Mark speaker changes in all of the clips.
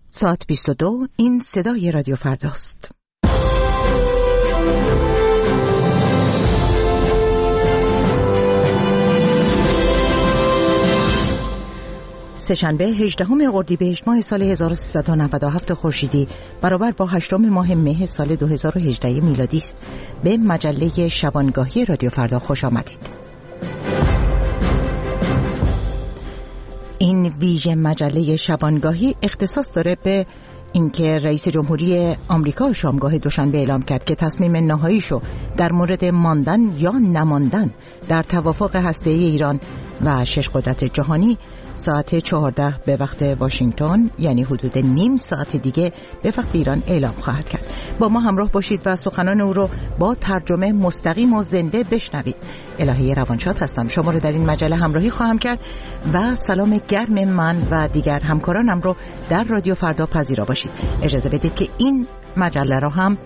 Speaker 1: ساعت 22 این صدای رادیو فرداست. سه‌شنبه 18 اردیبهشت ماه سال 1397 خورشیدی برابر با 8 ماه مه سال 2018 میلادی است. به مجله شبانگاهی رادیو فردا خوش آمدید. این ویژه مجله شبانگاهی اختصاص داره به اینکه رئیس جمهوری آمریکا شامگاه دوشنبه اعلام کرد که تصمیم نهاییشو در مورد ماندن یا نماندن در توافق هسته‌ای ایران و 6 قدرت جهانی ساعت 14 به وقت واشنگتن، یعنی حدود نیم ساعت دیگه به وقت ایران اعلام خواهد کرد. با ما همراه باشید و سخنان او رو با ترجمه مستقیم و زنده بشنوید. الهه روانشاد هستم، شما رو در این مجله همراهی خواهم کرد و سلام گرم من و دیگر همکارانم رو در رادیو فردا پذیرا باشید. اجازه بدید که این مجله رو هم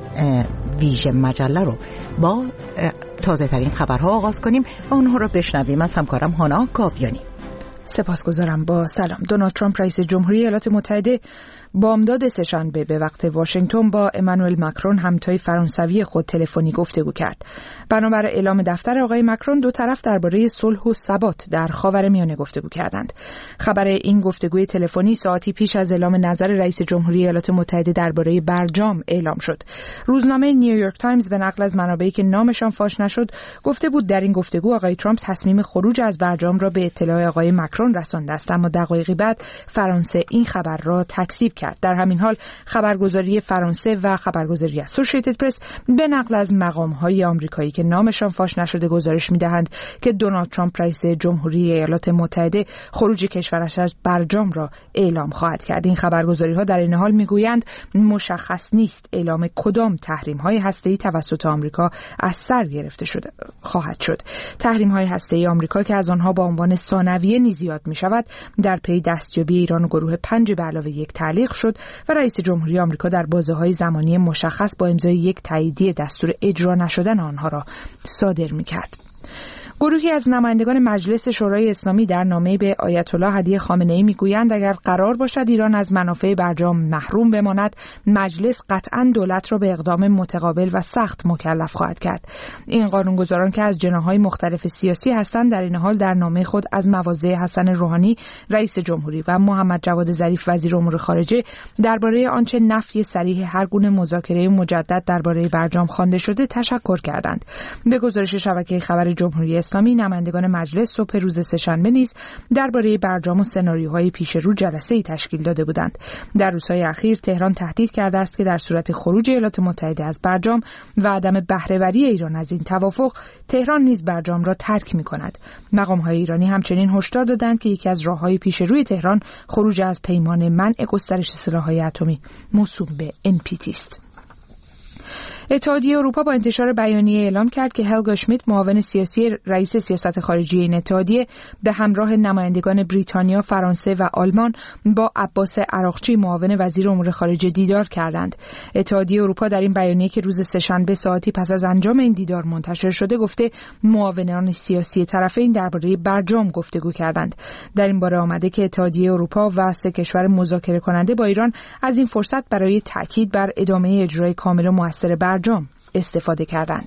Speaker 1: ویژه مجله رو با تازه ترین خبرها آغاز کنیم و اونها رو بشنویم از همکارم هانا کاویانی.
Speaker 2: سپاسگزارم. با سلام. دونالد ترامپ رئیس جمهوری ایالات متحده بامداد سه‌شنبه به وقت واشنگتن با امانوئل ماکرون همتای فرانسوی خود تلفنی گفتگو کرد. بنابر اعلام دفتر آقای ماکرون دو طرف درباره صلح و ثبات در خاورمیانه گفتگو کردند. خبر این گفتگوی تلفنی ساعتی پیش از اعلام نظر رئیس جمهوری ایالات متحده درباره برجام اعلام شد. روزنامه نیویورک تایمز به نقل از منابعی که نامشان فاش نشد گفته بود در این گفتگو آقای ترامپ تصمیم خروج از برجام را به اطلاع آقای ماکرون رسانده است، اما دقایقی بعد فرانسه این خبر را تکذیب کرد. در همین حال خبرگزاری فرانسه و خبرگزاری اسوسییتد پرس به نقل از مقام‌های آمریکایی که نامشان فاش نشده گزارش می‌دهند که دونالد ترامپ رئیس جمهوری ایالات متحده خروج کشورش از برجام را اعلام خواهد کرد. این خبرگزاری‌ها در این حال می‌گویند مشخص نیست اعلام کدام تحریم‌های هسته‌ای توسط آمریکا از سر گرفته شده خواهد شد. تحریم‌های هسته‌ای آمریکا که از آنها با عنوان ثانویه نیز یاد می‌شود در پی دستیابی ایران و گروه 5 به علاوه 1 تعلیق شد و رئیس جمهوری آمریکا در بازه‌های زمانی مشخص با امضای یک تاییدیه دستور اجرا نشدن آنها را صادر می‌کرد. گروهی از نمایندگان مجلس شورای اسلامی در نامه‌ای به آیت الله هدیه خامنه‌ای میگویند اگر قرار باشد ایران از منافع برجام محروم بماند، مجلس قطعاً دولت را به اقدام متقابل و سخت مکلف خواهد کرد. این قانونگذاران که از جناح‌های مختلف سیاسی هستند در این حال در نامه خود از مواضع حسن روحانی رئیس جمهوری و محمد جواد ظریف وزیر امور خارجه درباره آنچه نفی صریح هر گونه مذاکره مجدد درباره برجام خوانده شده تشکر کردند. به گزارش شبکه خبر جمهوری اسلامی نمایندگان مجلس صبح روز سه‌شنبه نیز درباره برجام و سناریوهای پیش رو جلسه‌ای تشکیل داده بودند. در روزهای اخیر تهران تهدید کرده است که در صورت خروج ایالات متحده از برجام و عدم بهره‌وری ایران از این توافق، تهران نیز برجام را ترک می‌کند. مقام‌های ایرانی همچنین هشدار دادند که یکی از راه‌های پیش روی تهران خروج از پیمان منع گسترش سلاح‌های اتمی موسوم به NPT است. اتحادیه اروپا با انتشار بیانیه اعلام کرد که هلگا اشمیت معاون سیاسی رئیس سیاست خارجی این اتحادیه به همراه نمایندگان بریتانیا، فرانسه و آلمان با عباس عراقچی معاون وزیر امور خارجه دیدار کردند. اتحادیه اروپا در این بیانیه که روز سه‌شنبه ساعتی پس از انجام این دیدار منتشر شده گفته معاونان سیاسی طرفین درباره برجام گفتگو کردند. در این باره آمده که اتحادیه اروپا و 3 کشور مذاکره کننده با ایران از این فرصت برای تاکید بر ادامه اجرای کامل و مؤثر برجام استفاده کردند.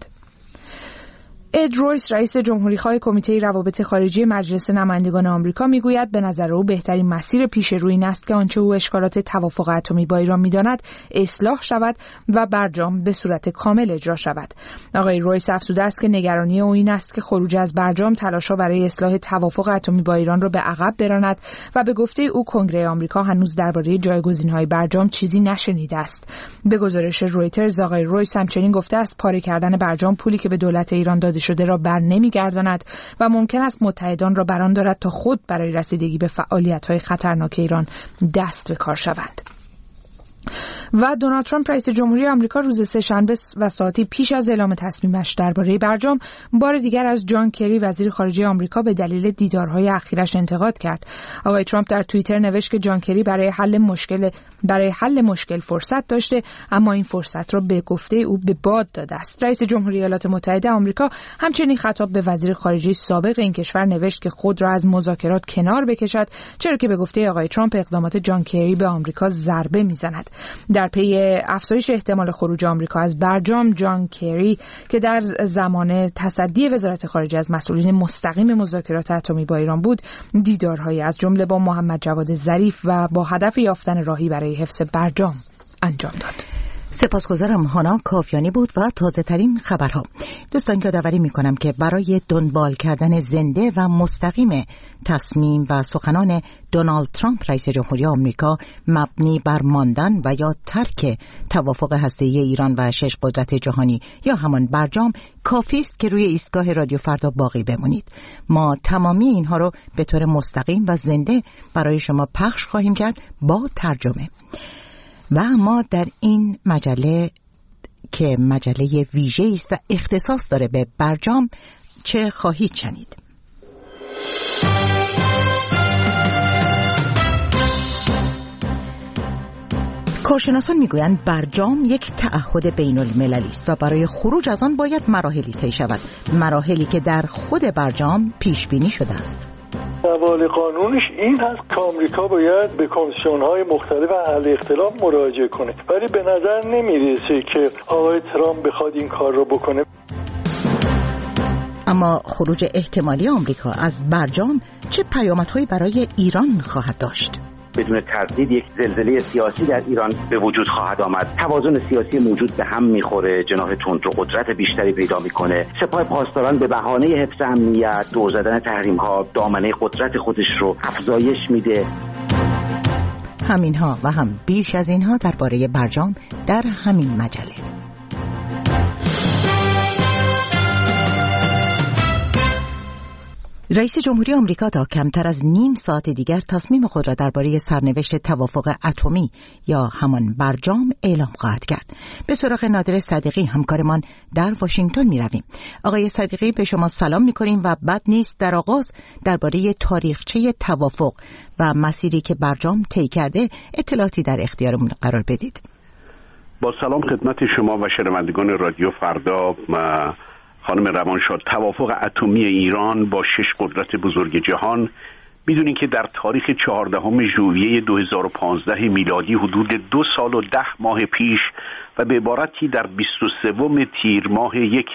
Speaker 2: اد رویس رئیس جمهوری‌خواه کمیته روابط خارجی مجلس نمایندگان آمریکا میگوید به نظر او بهترین مسیر پیش رو این است که آنچه او اشکالات توافق اتمی با ایران می‌داند اصلاح شود و برجام به صورت کامل اجرا شود. آقای رویس افزوده است که نگرانی او این است که خروج از برجام تلاش‌ها برای اصلاح توافق اتمی با ایران را به عقب براند و به گفته او کنگره آمریکا هنوز درباره جایگزین‌های برجام چیزی نشنیده است. به گزارش رویترز آقای رویس همچنین گفته است پاره کردن برجام پولی که به دولت ایران داده شده را بر نمیگرداند و ممکن است متحدان را بران دارد تا خود برای رسیدگی به فعالیت‌های خطرناک ایران دست به کار شوند. و دونالد ترامپ رئیس جمهوری آمریکا روز سه‌شنبه و ساعتی پیش از اعلام تصمیمش درباره برجام بار دیگر از جان کری وزیر خارجه آمریکا به دلیل دیدارهای اخیرش انتقاد کرد. آقای ترامپ در توییتر نوشت که جان کری برای حل مشکل فرصت داشته، اما این فرصت را به گفته او به باد داده است. رئیس جمهوری ایالات متحده آمریکا همچنین خطاب به وزیر خارجه سابق این کشور نوشت که خود را از مذاکرات کنار بکشد، چرا که به گفته آقای ترامپ اقدامات جان کری به آمریکا ضربه میزند. در پی افزایش احتمال خروج آمریکا از برجام، جان کری که در زمان تصدی وزارت خارجه از مسئولین مستقیم مذاکرات اتمی با ایران بود، دیدارهایی از جمله با محمد جواد ظریف و با هدف یافتن راهی برای حفظ برجام انجام داد.
Speaker 1: سپاسگزارم. هانا کافیانی بود و تازه ترین خبرها. دوستان یادآوری میکنم که برای دنبال کردن زنده و مستقیم تصمیم و سخنان دونالد ترامپ رئیس جمهوری آمریکا مبنی بر ماندن و یا ترک توافق هسته‌ای ایران و 6 قدرت جهانی یا همان برجام، کافی است که روی ایستگاه رادیو فردا باقی بمونید. ما تمامی اینها رو به طور مستقیم و زنده برای شما پخش خواهیم کرد با ترجمه. و ما در این مجله که مجله ویژه‌ای است و اختصاص داره به برجام چه خواهید شنید. کارشناسان میگویند برجام یک تعهد بین المللی است و برای خروج از آن باید مراحلی طی شود، مراحلی که در خود برجام پیش بینی شده است.
Speaker 3: روال قانونش این هست که آمریکا باید به کمیسیون‌های مختلف حل اختلاف مراجعه کنه، ولی به نظر نمیرسه که آقای ترامپ بخواد این کار رو بکنه.
Speaker 1: اما خروج احتمالی آمریکا از برجام چه پیامدهایی برای ایران خواهد داشت؟
Speaker 4: بدون تردید یک زلزله سیاسی در ایران به وجود خواهد آمد. توازن سیاسی موجود به هم میخوره، جناح تندرو قدرت بیشتری پیدا میکنه. سپاه پاسداران به بهانه حفظ امنیت، دور زدن تحریم‌ها، دامنه قدرت خودش رو افزایش میده.
Speaker 1: همینها و هم بیش از اینها درباره برجام در همین مجله. رئیس جمهوری آمریکا تا کمتر از نیم ساعت دیگر تصمیم خود را درباره سرنوشت توافق اتمی یا همان برجام اعلام خواهد کرد. به سراغ نادر صدیقی همکارمان در واشنگتن می رویم. آقای صدیقی، به شما سلام می کنیم و بد نیست در آغاز درباره تاریخچه توافق و مسیری که برجام طی کرده اطلاعاتی در اختیارمون قرار بدید.
Speaker 5: با سلام خدمت شما و شنوندگان رادیو فردا. خانم روانشاد، توافق اتمی ایران با 6 قدرت بزرگ جهان میدونین که در تاریخ 14 ژوئیه 2015 میلادی حدود 2 سال و 10 ماه پیش و به عبارتی در 23 تیر ماه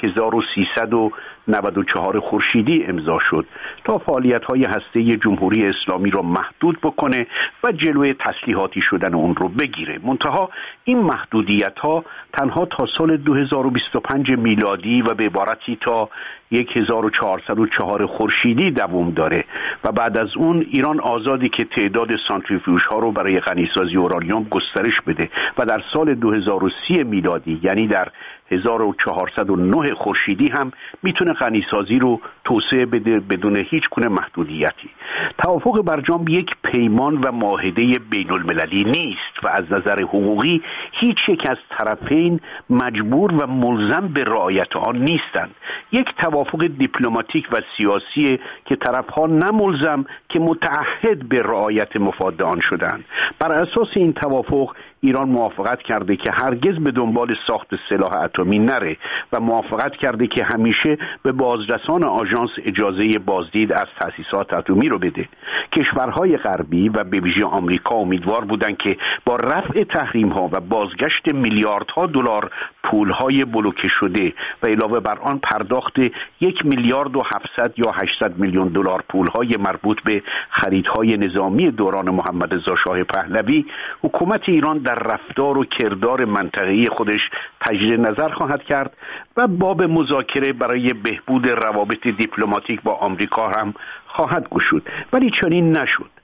Speaker 5: 1394 خورشیدی امضا شد تا فعالیت‌های هسته‌ای جمهوری اسلامی را محدود بکنه و جلوی تسلیحاتی شدن اون رو بگیره. منتها این محدودیت‌ها تنها تا سال 2025 میلادی و به عبارتی تا 1404 خورشیدی دوام داره و بعد از اون ایران آزادی که تعداد سانتریفیوژها رو برای غنیسازی اورانیوم گسترش بده و در سال 2030 میلادی یعنی در 1409 خورشیدی هم میتونه غنیسازی رو توسعه بده بدون هیچ گونه محدودیتی. توافق برجام یک پیمان و معاهده بین المللی نیست و از نظر حقوقی هیچ یک از طرفین مجبور و ملزم به رعایت آن نیستند. یک توافق دیپلماتیک و سیاسی که طرفها نه ملزم که متعهد به رعایت مفاد آن شدند. بر اساس این توافق ایران موافقت کرده که هرگز به دنبال ساخت سلاح اتمی نره و موافقت کرده که همیشه به بازرسان آژانس اجازه بازدید از تأسیسات اتمی رو بده. کشورهای غربی و به ویژه آمریکا امیدوار بودند که با رفع تحریم‌ها و بازگشت میلیاردها دلار پولهای بلوکه شده و علاوه بر آن پرداخت 1 میلیارد و 700 یا 800 میلیون دلار پولهای مربوط به خریدهای نظامی دوران محمد رضا شاه پهلوی، حکومت ایران در رفتار و کردار منطقه‌ای خودش تجدید نظر خواهد کرد و باب مذاکره برای بهبود روابط دیپلماتیک با آمریکا هم خواهد گشود. ولی چنین نشد.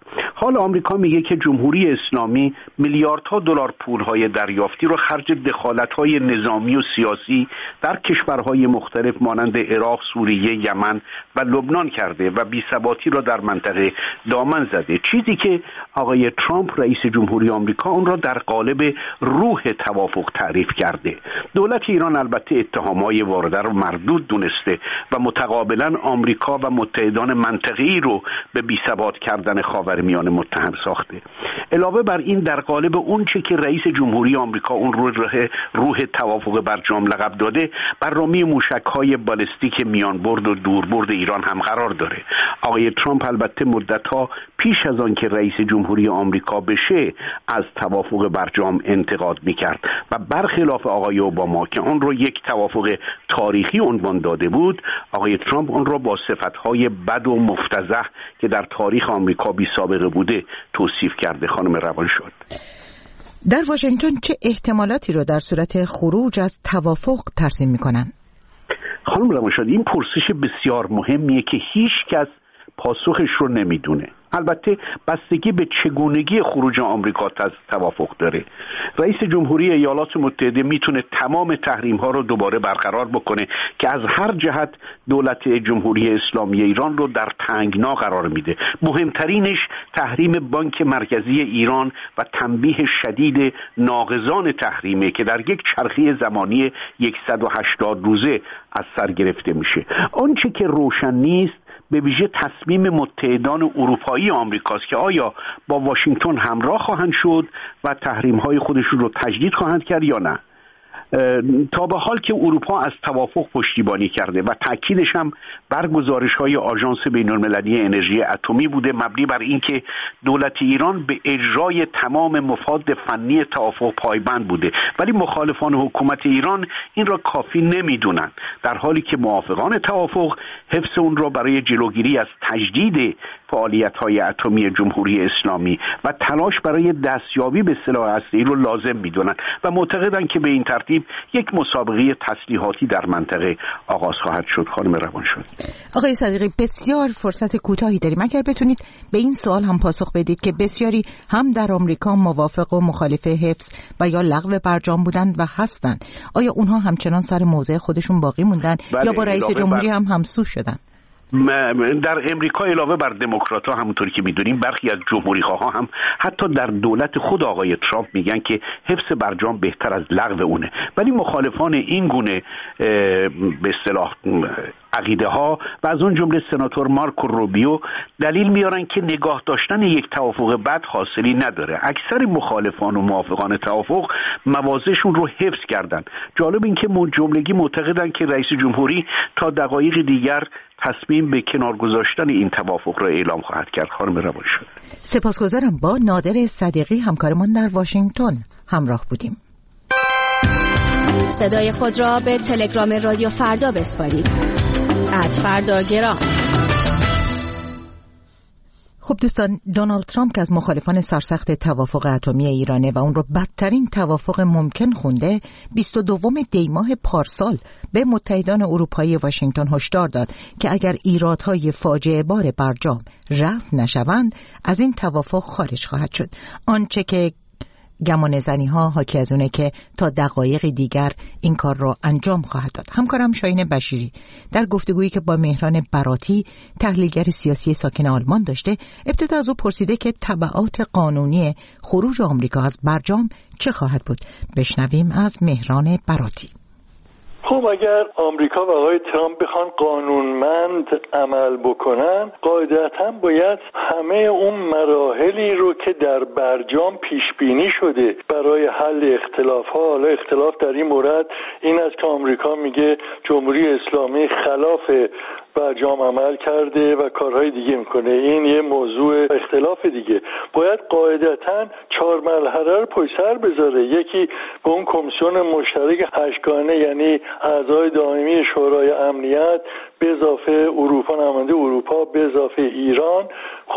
Speaker 5: حال آمریکا میگه که جمهوری اسلامی میلیاردها دلار پولهای دریافتی رو خرج دخالت‌های نظامی و سیاسی در کشورهای مختلف مانند عراق، سوریه، یمن و لبنان کرده و بی‌ثباتی را در منطقه دامن زده. چیزی که آقای ترامپ رئیس جمهوری آمریکا اون را در قالب روح توافق تعریف کرده. دولت ایران البته اتهام‌های وارده رو مردود دونسته و متقابلا آمریکا و متحدان منطقه‌ای رو به بی‌ثبات کردن خاورمیانه متهم ساخته. علاوه بر این در قالب اون چه که رئیس جمهوری آمریکا اون رو روح توافق برجام لقب داده، برنامه موشک‌های بالستیک میانبرد و دوربرد ایران هم قرار داره. آقای ترامپ البته مدت‌ها پیش از آن که رئیس جمهوری آمریکا بشه از توافق برجام انتقاد می‌کرد و برخلاف آقای اوباما که اون رو یک توافق تاریخی عنوان داده بود، آقای ترامپ اون رو با صفت‌های بد و مفتضح که در تاریخ آمریکا بی سابقه بوده توصیف کرده. خانم روانشاد،
Speaker 1: در واشنگتن چه احتمالاتی رو در صورت خروج از توافق ترسیم می‌کنن؟
Speaker 5: خانم روانشاد، این پرسش بسیار مهمیه که هیچ کس پاسخش رو نمیدونه. البته بستگی به چگونگی خروج آمریکا از توافق داره. رئیس جمهوری ایالات متحده میتونه تمام تحریم ها رو دوباره برقرار بکنه که از هر جهت دولت جمهوری اسلامی ایران رو در تنگنا قرار میده. مهمترینش تحریم بانک مرکزی ایران و تنبیه شدید ناقضان تحریمه که در یک چرخه زمانی 180 روزه از سر گرفته میشه. آنچه که روشن نیست به ویژه تصمیم متحدان اروپایی آمریکاست که آیا با واشنگتن همراه خواهند شد و تحریم‌های خودشون رو تجدید خواهند کرد یا نه. تا به حال که اروپا از توافق پشتیبانی کرده و تأکیدش هم بر گزارش‌های آژانس بین‌المللی انرژی اتمی بوده، مبنی بر اینکه دولت ایران به اجرای تمام مفاد فنی توافق پایبند بوده، ولی مخالفان حکومت ایران این را کافی نمی‌دونند، در حالی که موافقان توافق حفظ اون را برای جلوگیری از تجدید فعالیت‌های اتمی جمهوری اسلامی و تلاش برای دستیابی به سلاح هسته‌ای رو لازم می‌دونند و معتقدند که به این ترتیب یک مسابقه تسلیحاتی در منطقه آغاز خواهد شد. خانم روانشاد،
Speaker 1: آقای صدیقی، بسیار فرصت کوتاهی داریم. اگر بتونید به این سوال هم پاسخ بدید که بسیاری هم در آمریکا موافق و مخالف حفظ و یا لغو برجام بودند و هستند، آیا اونها همچنان سر موضع خودشون باقی موندن یا با رئیس جمهوری هم همسو شدن؟
Speaker 5: در امریکا علاوه بر دموکرات‌ها همونطوری که می‌دونیم برخی از جمهوری‌خواها هم حتی در دولت خود آقای ترامپ میگن که حفظ برجام بهتر از لغو اونه، ولی مخالفان این گونه به اصطلاح عقیده ها و از اون جمله سناتور مارکو روبیو دلیل میارن که نگاه داشتن یک توافق بد حاصلی نداره. اکثر مخالفان و موافقان توافق موازهشون رو حفظ کردن. جالب این که جملگی معتقدن که رئیس جمهوری تا دقایق دیگر تصمیم به کنار گذاشتن این توافق را اعلام خواهد کرد. خانم روانشاد،
Speaker 1: سپاسگزارم. با نادر صدیقی همکارمان در واشنگتن همراه بودیم.
Speaker 6: صدای خود را به تلگرام رادیو فردا بسپارید. @فرداگرام.
Speaker 1: خب دوستان، دونالد ترامپ که از مخالفان سرسخت توافق اتمی ایرانه و اون رو بدترین توافق ممکن خونده، 22 دی ماه پارسال به متحدان اروپایی واشنگتن هشدار داد که اگر ایرادهای فاجعه بار برجام رفع نشوند از این توافق خارج خواهد شد. آنچه که گمان زنی ها حاکی از اونه که تا دقایق دیگر این کار را انجام خواهد داد. همکارم شاهین بشیری در گفتگویی که با مهران براتی تحلیلگر سیاسی ساکن آلمان داشته، ابتدا از او پرسیده که تبعات قانونی خروج آمریکا از برجام چه خواهد بود. بشنویم از مهران براتی.
Speaker 3: خب اگر آمریکا و آقای ترامپ بخوان قانونمند عمل بکنن، قاعدتاً باید همه اون مراحلی رو که در برجام پیش بینی شده برای حل اختلاف‌ها، حالا اختلاف در این مورد این است که آمریکا میگه جمهوری اسلامی خلاف برجام عمل کرده و کارهای دیگه میکنه، این یه موضوع اختلاف دیگه، باید قاعدتاً 4 مرحله رو پشت سر بذاره. یکی به اون کمیسیون مشترک 8گانه، یعنی اعضای دائمی شورای امنیت به اضافه اروپا، نماینده اروپا به اضافه ایران. خب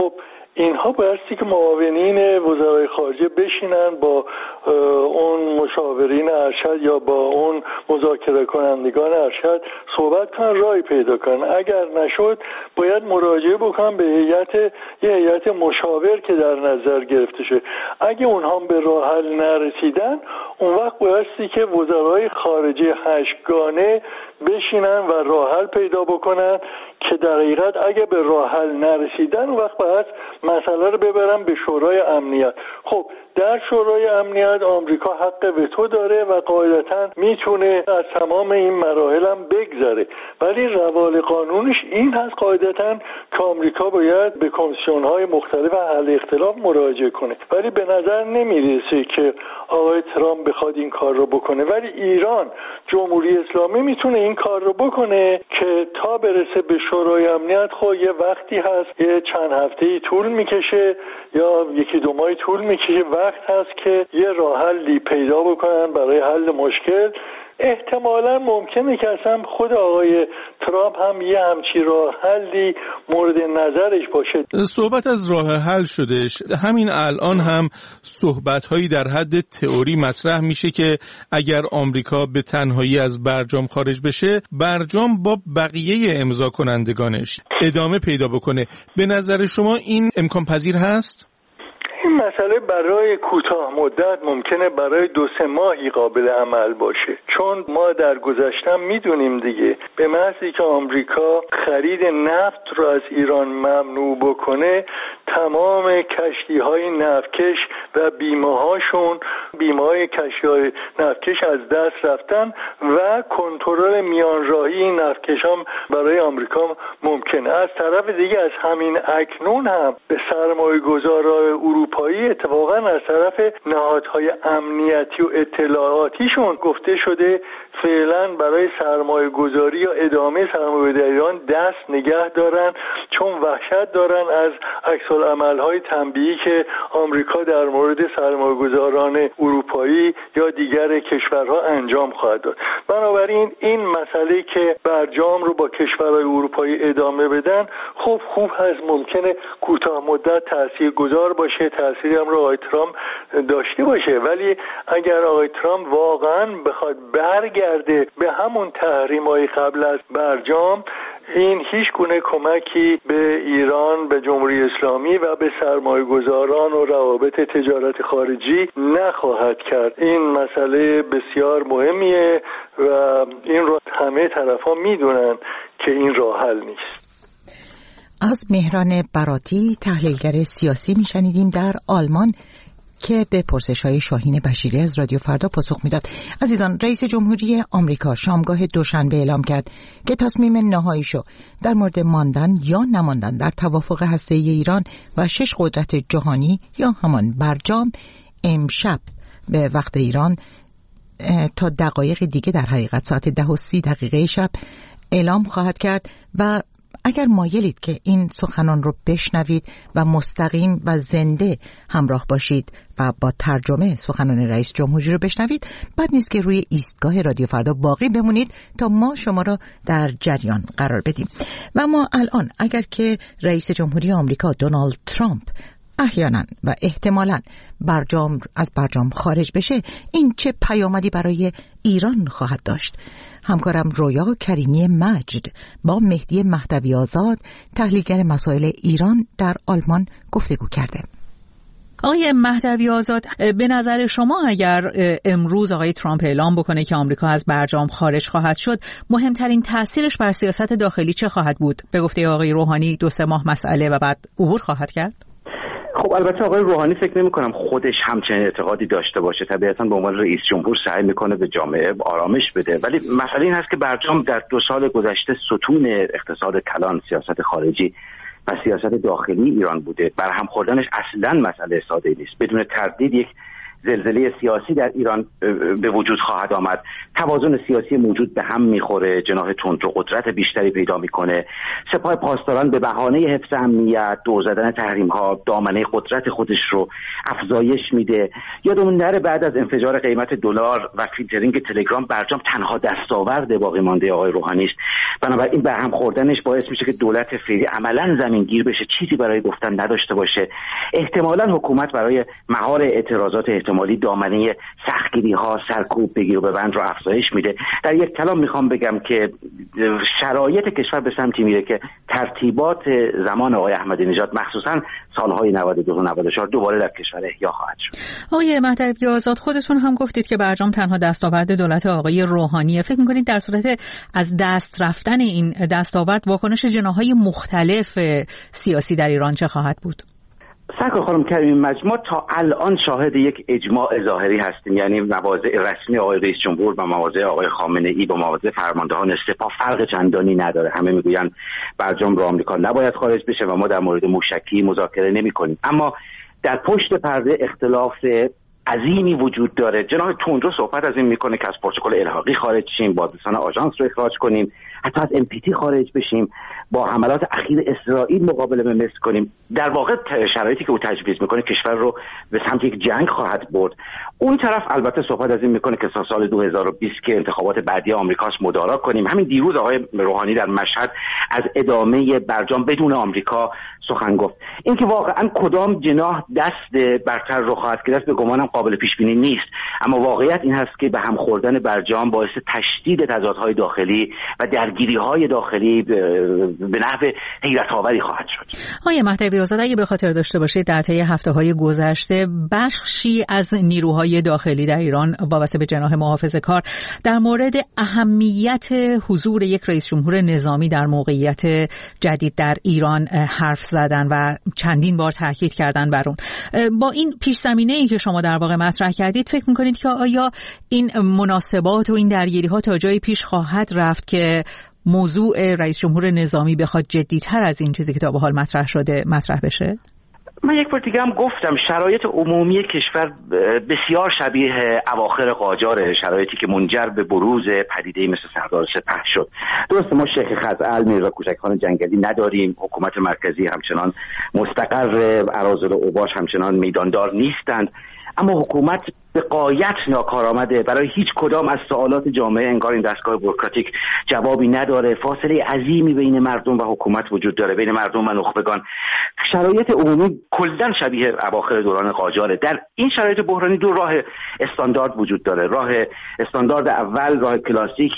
Speaker 3: اینها بایستی که معاونین وزرای خارجه بشینن با اون مشاورین ارشد یا با اون مذاکره کنندگان ارشد صحبت کنن، رای پیدا کنن. اگر نشد باید مراجعه بکنن به هیئت مشاور که در نظر گرفته شه. اگه اونها به راه حل نرسیدن، اون وقت بایستی که وزرای خارجه هشتگانه بشینن و راه حل پیدا بکنن که در حقیقت اگه به راه حل نرسیدن، اون وقت باید مسئله رو ببرن به شورای امنیت. خب در شورای امنیت آمریکا حق وتو داره و قاعدتاً میتونه از تمام این مراحل هم بگذره، ولی روال قانونش این هست قاعدتاً که آمریکا باید به کمیسیون‌های مختلف حل اختلاف مراجعه کنه، ولی به نظر نمیرسه که آقای ترامپ بخواد این کار رو بکنه. ولی ایران، جمهوری اسلامی میتونه این کار رو بکنه که تا برسه به شورای امنیت خب یه وقتی هست، یه چند هفته‌ای طول میکشه یا یکی دو ماهی طول میکشه، وقت هست که یه راه حلی پیدا بکنن برای حل مشکل. احتمالاً ممکنه که اصلا خود آقای ترامپ هم یه همچی راه حلی مورد نظرش باشه.
Speaker 7: صحبت از راه حل شدش، همین الان هم صحبت‌هایی در حد تئوری مطرح میشه که اگر آمریکا به تنهایی از برجام خارج بشه، برجام با بقیه امضا کنندگانش ادامه پیدا بکنه. به نظر شما این امکان پذیر هست؟
Speaker 3: این مسئله برای کوتاه مدت ممکنه برای 2-3 ماهی قابل عمل باشه، چون ما در گذشته میدونیم دیگه به محضی که آمریکا خرید نفت رو از ایران ممنوع بکنه، تمام کشتی‌های نفتکش و بیمه‌های کشتی‌های نفتکش از دست رفتن و کنترل میانراهی نفتکش هم برای آمریکا ممکنه. از طرف دیگه از همین اکنون هم به سرمایه‌گذاران اروپایی اتفاقا از طرف نهادهای امنیتی و اطلاعاتیشون گفته شده فعلا برای سرمایه‌گذاری یا ادامه سرمایه‌گذاری ایران دست نگه دارن، چون وحشت دارن از عکس‌العمل‌های تنبیهی که آمریکا در مورد سرمایه‌گذاران اروپایی یا دیگر کشورها انجام خواهد داد. بنابراین این مسئله که برجام رو با کشورهای اروپایی ادامه بدن خوب هست، ممکنه کوتاه مدت تاثیرگذار باشه، تأثیری هم رو آقای ترامپ داشته باشه، ولی اگر آقای ترامپ واقعا بخواد برگرده به همون تحریم‌های قبل از برجام، این هیچ گونه کمکی به ایران، به جمهوری اسلامی و به سرمایه‌گذاران و روابط تجارت خارجی نخواهد کرد. این مسئله بسیار مهمیه و این رو همه طرفا میدونن که این راه حل نیست.
Speaker 1: از مهران براتی، تحلیلگر سیاسی، میشنیدیم در آلمان که به پرسش‌های شاهین بشیری از رادیو فردا پاسخ میداد. عزیزان، رئیس جمهوری آمریکا شامگاه دوشنبه اعلام کرد که تصمیم نهاییشو در مورد ماندن یا نماندن در توافق هسته‌ای ایران و 6 قدرت جهانی یا همان برجام امشب به وقت ایران تا دقایق دیگه، در حقیقت ساعت 10:30 شب اعلام خواهد کرد و اگر مایلید که این سخنان رو بشنوید و مستقیم و زنده همراه باشید و با ترجمه سخنان رئیس جمهوری رو بشنوید، بد نیست که روی ایستگاه رادیو فردا باقی بمونید تا ما شما را در جریان قرار بدیم. و ما الان اگر که رئیس جمهوری آمریکا دونالد ترامپ احیانا و احتمالاً از برجام خارج بشه، این چه پیامدی برای ایران خواهد داشت؟ همکارم رویا کریمی مجد با مهدی مهدوی آزاد، تحلیلگر مسائل ایران در آلمان، گفتگو کرده.
Speaker 8: آقای مهدوی آزاد، به نظر شما اگر امروز آقای ترامپ اعلام بکنه که آمریکا از برجام خارج خواهد شد، مهمترین تأثیرش بر سیاست داخلی چه خواهد بود؟ به گفته آقای روحانی 2-3 ماه مسئله و بعد عبور خواهد کرد؟
Speaker 4: خب البته آقای روحانی فکر نمی‌کنم خودش همچنین اعتقادی داشته باشه. طبیعتاً به عنوان رئیس جمهور سعی میکنه به جامعه آرامش بده، ولی مسئله این هست که برجام در 2 سال گذشته ستون اقتصاد کلان، سیاست خارجی و سیاست داخلی ایران بوده. برهم خوردنش اصلاً مسئله ساده نیست. بدون تردید یک زلزله سیاسی در ایران به وجود خواهد آمد. توازن سیاسی موجود به هم میخوره، جناح تندرو قدرت بیشتری پیدا میکنه، سپاه پاسداران به بهانه حفظ امنیت، دور زدن تحریم ها دامنه قدرت خودش رو افزایش میده. یادمون نره بعد از انفجار قیمت دلار و فیلترینگ تلگرام برجام تنها دستاورد باقی مانده آقای روحانی است. بنابراین به هم خوردنش باعث میشه که دولت فعلی عملاً زمینگیر بشه، چیزی برای گفتن نداشته باشه. احتمالاً حکومت برای مهار اعتراضات احتمالی دامنه سختگیری ها، سرکوب بگیر و ببند رو افزایش میده. در یک کلام میخوام بگم که شرایط کشور به سمتی میره که ترتیبات زمان آقای احمدی نژاد مخصوصاً سالهای 92 و 94 دوباره در کشور احیا خواهد شد.
Speaker 8: آقای مهدوی آزاد، خودتون هم گفتید که برجام تنها دستاورد دولت آقای روحانیه. فکر می‌کنید در صورت از دست رفتن این دستاورد واکنش جناح‌های مختلف سیاسی در ایران چه خواهد بود؟
Speaker 4: سرکار خانم کریم، مجموع تا الان شاهد یک اجماع ظاهری هستیم، یعنی مواضع رسمی آقای رئیس جمهور و مواضع آقای خامنه‌ای با مواضع فرماندهان سپاه فرق چندانی نداره. همه میگویند برجام رو آمریکا نباید خارج بشه و ما در مورد موشکی مذاکره نمی‌کنیم. اما در پشت پرده اختلاف عظیمی وجود داره. جناح تندرو صحبت از این میکنه که از پروتکل الحاقی خارج شیم، بازرسان آژانس رو اخراج کنیم، حتی از NPT خارج بشیم، با حملات اخیر اسرائیل مقابله به مصر کنیم. در واقع شرایطی که او تجویز میکنه کشور رو به سمت یک جنگ خواهد برد. اون طرف البته صحبت از این میکنه که سال 2020 که انتخابات بعدی آمریکاست مدارا کنیم. همین دیروز آقای روحانی در مشهد از ادامه برجام بدون آمریکا سخن گفت. اینکه واقعا کدام جناح دست برتر رو خواهد گرفت به گمانم قابل پیش بینی نیست، اما واقعیت این هست که به هم خوردن برجام باعث تشدید تضادهای داخلی و درگیری‌های داخلی به نحو حیرت‌آوری خواهد شد.
Speaker 8: آقای مهدوی آزاد، اگه به خاطر داشته باشید در طی هفته‌های گذشته بخشی از نیروهای داخلی در ایران وابسته به جناح محافظه‌کار در مورد اهمیت حضور یک رئیس جمهور نظامی در موقعیت جدید در ایران حرف زدن و چندین بار تاکید کردن بر اون. با این پیش‌زمینه‌ای که شما در واقع مطرح کردید، فکر می‌کنید که آیا این مناسبات و این درگیری‌ها تا جایی پیش خواهد رفت که موضوع رئیس جمهور نظامی بخواد جدی‌تر از این چیزی که تا به حال مطرح شده مطرح بشه؟
Speaker 4: من یک بار دیگه هم گفتم شرایط عمومی کشور بسیار شبیه اواخر قاجار، شرایطی که منجر به بروز پدیده‌ای مثل سردار سپه شد. درسته ما شیخ خزعل، میرزا کوچکخان جنگلی نداریم، حکومت مرکزی همچنان مستقر، اراذل اوباش همچنان میداندار نیستند، اما حکومت به غایت ناکارآمده. برای هیچ کدام از سوالات جامعه انگار این دستگاه بوروکراتیک جوابی نداره. فاصله عظیمی بین مردم و حکومت وجود داره، بین مردم و نخبگان. شرایط عمومی کلاً شبیه اواخر دوران قاجاره. در این شرایط بحرانی دو راه استاندارد وجود داره. راه استاندارد اول، راه کلاسیک،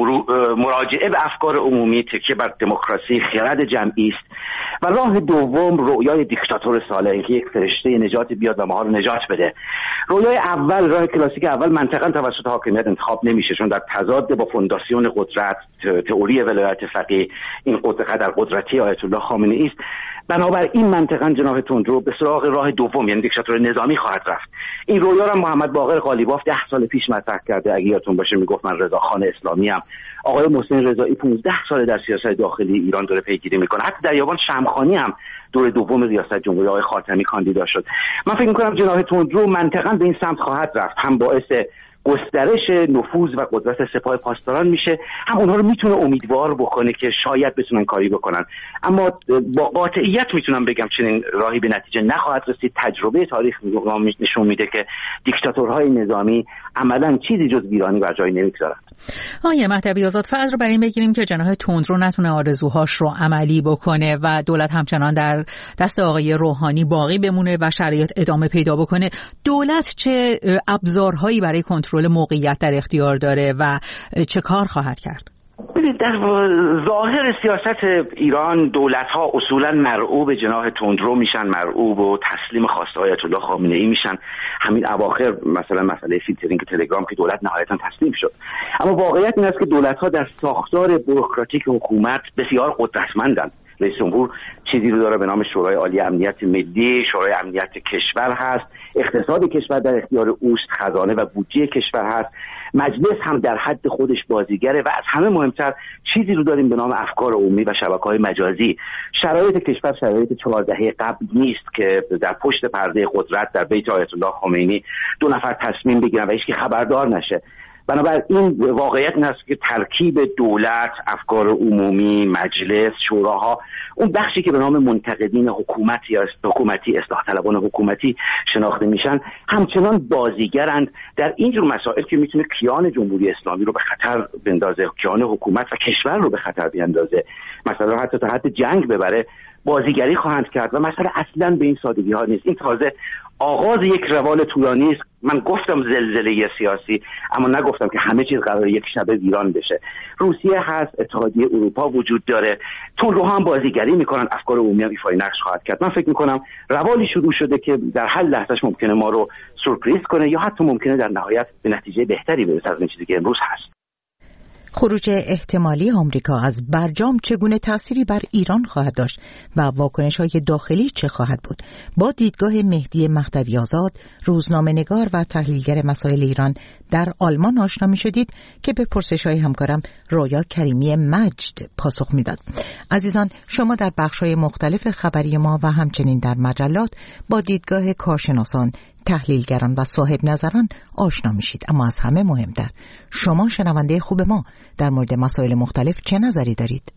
Speaker 4: مراجعه به افکار عمومی، تکیه بر دموکراسی، خرد جمعی است. و راه دوم، رویای دیکتاتور صالح که یک فرشته نجات بیاد و ما رو نجات بده. رویای اول، راه کلاسیک اول، منطقاً توسط حاکمیت انتخاب نمیشه، چون در تضاد با فونداسیون قدرت، تئوری ولایت فقیه، این قدرت قدرتی آیت الله خامنه‌ای است. بنابراین منطقاً جناح تندرو به سراغ راه دوم، یعنی دیکتاتور نظامی خواهد رفت. این رویا را محمد باقر قالیباف 10 سال پیش مطرح کرده. اگه یادتون باشه میگفت من رضاخان اسلامی ام. آقای محسن رضایی 15 سال در سیاست داخلی ایران داره پیگیری میکنه. حتی در یابان شمخانی هم دور دوم ریاست جمهوری آقای خاتمی کاندیدا شد. من فکر میکنم جناح تندرو منطقاً به این سمت خواهد رفت. هم باعث گسترش نفوذ و قدرت سپاه پاسداران میشه، هم اونها رو میتونه امیدوار بکنه که شاید بتونن کاری بکنن. اما با قاطعیت میتونم بگم چنین راهی به نتیجه نخواهد رسید. تجربه تاریخ نشون میده که دیکتاتورهای نظامی عملاً چیزی جز ویرانی بر جای نمیگذارن.
Speaker 8: آقای مهدوی آزاد، فرض رو بر این بگیریم که جناح تندرو نتونه آرزوهاش رو عملی بکنه و دولت همچنان در دست آقای روحانی باقی بمونه و شرایط ادامه پیدا بکنه. دولت چه ابزارهایی برای کنترل موقعیت در اختیار داره و چه کار خواهد کرد؟
Speaker 4: ببینید، در ظاهر سیاست ایران دولت‌ها اصولاً مرعوب جناح تندرو میشن، مرعوب و تسلیم خواسته آیت الله خامنه‌ای میشن. همین اواخر مثلا مسئله فیلترینگ تلگرام که دولت نهایتاً تسلیم شد. اما واقعیت این است که دولت‌ها در ساختار بوروکراتیک حکومت بسیار قدرتمندند. رئیس جمهور چیزی رو داره به نام شورای عالی امنیت ملی، شورای امنیت کشور هست، اقتصاد کشور در اختیار اوست، خزانه و بودجه کشور هست، مجلس هم در حد خودش بازیگره و از همه مهمتر چیزی رو داریم به نام افکار عمومی و شبکه‌های مجازی. شرایط کشور شرایط 4 دهه قبل نیست که در پشت پرده قدرت در بیت آیت الله خمینی 2 نفر تصمیم بگیرن و هیچ کی خبردار نشه. بنابراین واقعیت این است که ترکیب دولت، افکار عمومی، مجلس، شوراها، اون بخشی که به نام منتقدین حکومتی اصلاح طلبان حکومتی شناخته میشن، همچنان بازیگرند در اینجور مسائل که میتونه کیان جمهوری اسلامی رو به خطر بندازه، کیان حکومت و کشور رو به خطر بیندازه، مثلا حتی تا حد جنگ ببره. بازیگری خواهند کرد و مسئله اصلا به این سادگی ها نیست. این تازه آغاز یک روال طولانی است. من گفتم زلزله سیاسی، اما نگفتم که همه چیز قراره یک شب ویران بشه. روسیه هست، اتحادیه اروپا وجود داره، تو رو هم بازیگری میکنن، افکار عمومی هم ایفای نقش خواهد کرد. من فکر میکنم روالی شروع شده که در هر لحظهش ممکنه ما رو سورپرایز کنه یا حتی ممکنه در نهایت به نتیجه بهتری برسه از این چیزی که امروز هست.
Speaker 1: خروج احتمالی آمریکا از برجام چگونه تأثیری بر ایران خواهد داشت و واکنش‌های داخلی چه خواهد بود؟ با دیدگاه مهدی مهدوی آزاد، روزنامه‌نگار و تحلیلگر مسائل ایران در آلمان آشنا می‌شدید که به پرسش‌های همکارم رویا کریمی مجد پاسخ می‌داد. عزیزان، شما در بخش‌های مختلف خبری ما و همچنین در مجلات با دیدگاه کارشناسان، تحلیلگران و صاحب نظران آشنا میشید. اما از همه مهمتر، شما شنونده خوب ما در مورد مسائل مختلف چه نظری دارید؟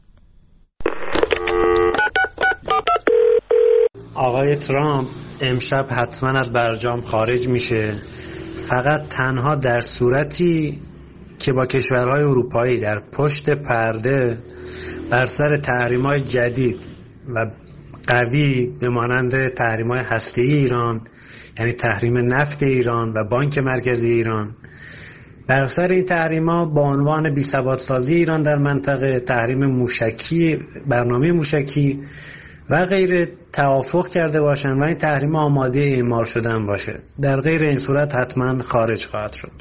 Speaker 9: آقای ترامپ امشب حتما از برجام خارج میشه، فقط تنها در صورتی که با کشورهای اروپایی در پشت پرده بر سر تحریم‌های جدید و قوی به مانند تحریم‌های هسته‌ای ایران، یعنی تحریم نفت ایران و بانک مرکزی ایران، بر سر این تحریم‌ها با عنوان بی‌ثبات‌سازی ایران در منطقه، تحریم موشکی، برنامه موشکی و غیره توافق کرده باشند و این تحریم آماده اعمال شدن باشه. در غیر این صورت حتما خارج خواهد شد.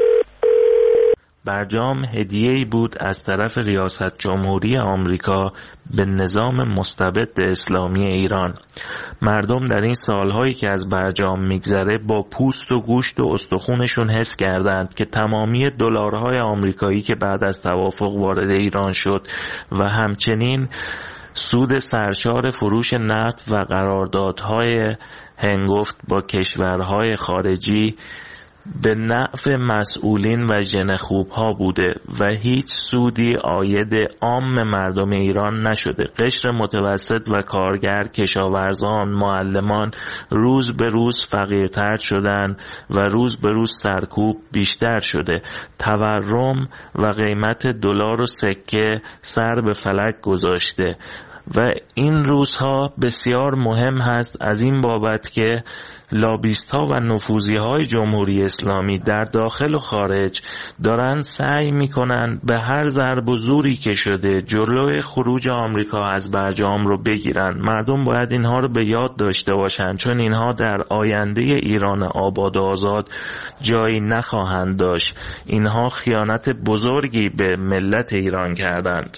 Speaker 10: برجام هدیه‌ای بود از طرف ریاست جمهوری آمریکا به نظام مستبد اسلامی ایران. مردم در این سالهایی که از برجام میگذره با پوست و گوشت و استخونشون حس کردند که تمامی دلارهای آمریکایی که بعد از توافق وارد ایران شد و همچنین سود سرشار فروش نفت و قراردادهای هنگفت با کشورهای خارجی به نفع مسئولین و ژن خوبها بوده و هیچ سودی عاید عام مردم ایران نشده. قشر متوسط و کارگر، کشاورزان، معلمان روز به روز فقیرتر شدن و روز به روز سرکوب بیشتر شده. تورم و قیمت دلار و سکه سر به فلک گذاشته و این روزها بسیار مهم هست از این بابت که لابیست ها و نفوذی های جمهوری اسلامی در داخل و خارج دارن سعی میکنن به هر ضرب و زوری که شده جلوی خروج آمریکا از برجام رو بگیرن. مردم باید اینها رو به یاد داشته باشن، چون اینها در آینده ایران آباد و آزاد جایی نخواهند داشت. اینها خیانت بزرگی به ملت ایران کردند.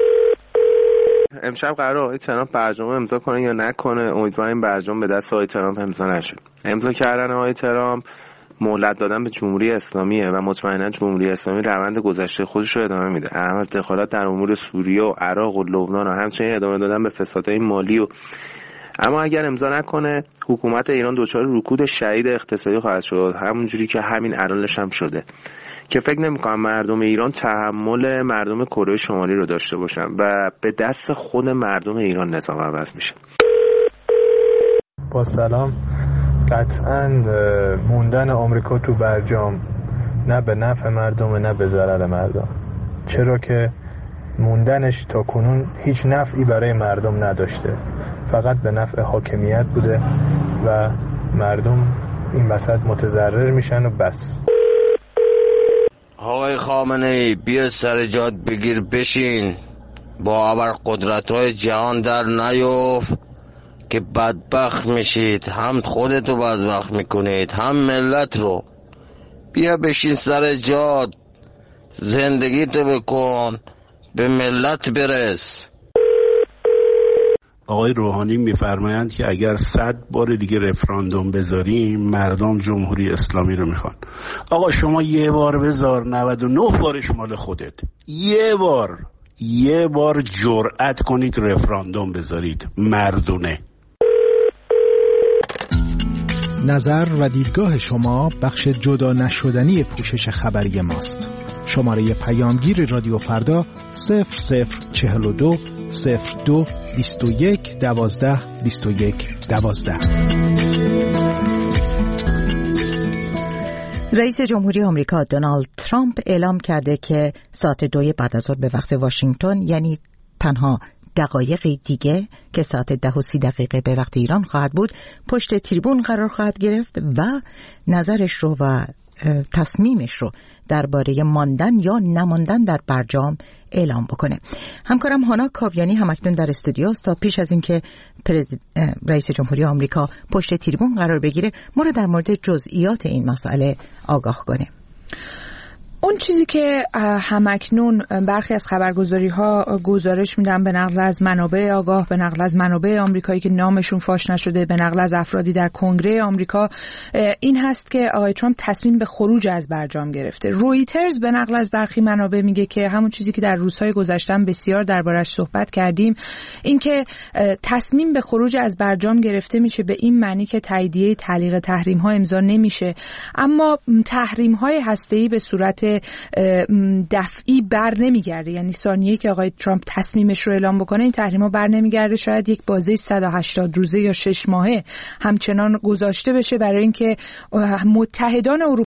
Speaker 11: امشب قراره آقای ترامپ برجام امضا کنه یا نکنه؟ امیدواریم برجام به دست آقای ترامپ امضا نشه. امضا کردن آقای ترامپ مهلت دادن به جمهوری اسلامیه و مطمئنا جمهوری اسلامی روند گذشته خودش رو ادامه میده. اهم دخالت در امور سوریه و عراق و لبنان و همچنین ادامه دادن به فسادهای مالی اما اگر امضا نکنه حکومت ایران دچار رکود شدید اقتصادی خواهد شد، همونجوری که همین الانش هم شده، که فکر نمی‌کنم مردم ایران تحمل مردم کره شمالی رو داشته باشن و به دست خود مردم ایران نظام عوض میشه.
Speaker 12: با سلام. قطعاً موندن آمریکا تو برجام نه به نفع مردم نه به ضرر مردم، چرا که موندنش تا کنون هیچ نفعی برای مردم نداشته، فقط به نفع حاکمیت بوده و مردم این وسط متضرر میشن و بس.
Speaker 13: آقای خامنه‌ای بیا سر جات بگیر بشین، با ابرقدرت‌های جهان در نیفت که بدبخت میشید، هم خودتو بدبخت میکنید هم ملت رو. بیا بشین سر جات، زندگیتو بکن، به ملت برس.
Speaker 5: آقای روحانی میفرمایند که اگر 100 بار دیگه رفراندوم بذاریم مردم جمهوری اسلامی رو میخوان. آقا شما یه بار بذار، 99 بارش مال خودت. یه بار جرأت کنید رفراندوم بذارید، مردونه.
Speaker 14: نظر و دیدگاه شما بخش جدا نشدنی پوشش خبری ماست. شماره پیامگیر رادیو فردا 0042 02 21 12 21 12.
Speaker 1: رئیس جمهوری آمریکا دونالد ترامپ اعلام کرده که ساعت 2 بعد از ظهر به وقت واشنگتن، یعنی تنها دقایقی دیگه که ساعت 10:30 به وقت ایران خواهد بود، پشت تریبون قرار خواهد گرفت و نظرش رو و تصمیمش رو درباره ماندن یا نماندن در برجام اعلام بکنه. همکارم هانا کاویانی همکنون در استودیوست تا پیش از اینکه رئیس جمهوری آمریکا پشت تریبون قرار بگیره ما رو در مورد جزئیات این مسئله آگاه کنه.
Speaker 2: اون چیزی که همکنون برخی از خبرگزاری‌ها گزارش میدن به نقل از منابع آگاه، به نقل از منابع آمریکایی که نامشون فاش نشده، به نقل از افرادی در کنگره آمریکا، این هست که آقای ترامپ تصمیم به خروج از برجام گرفته. رویترز به نقل از برخی منابع میگه که همون چیزی که در روزهای گذشته بسیار دربارش صحبت کردیم، این که تصمیم به خروج از برجام گرفته میشه به این معنی که تاییدیه تعلیق تحریم‌ها امضا نمیشه، اما تحریم‌های هسته‌ای به صورت دفعی بر نمیگرده. یعنی ثانیه‌ای که آقای ترامپ تصمیمش رو اعلام بکنه این تحریم‌ها بر نمیگرده، شاید یک بازه 180 روزه یا 6 ماهه همچنان گذاشته بشه برای اینکه متحدان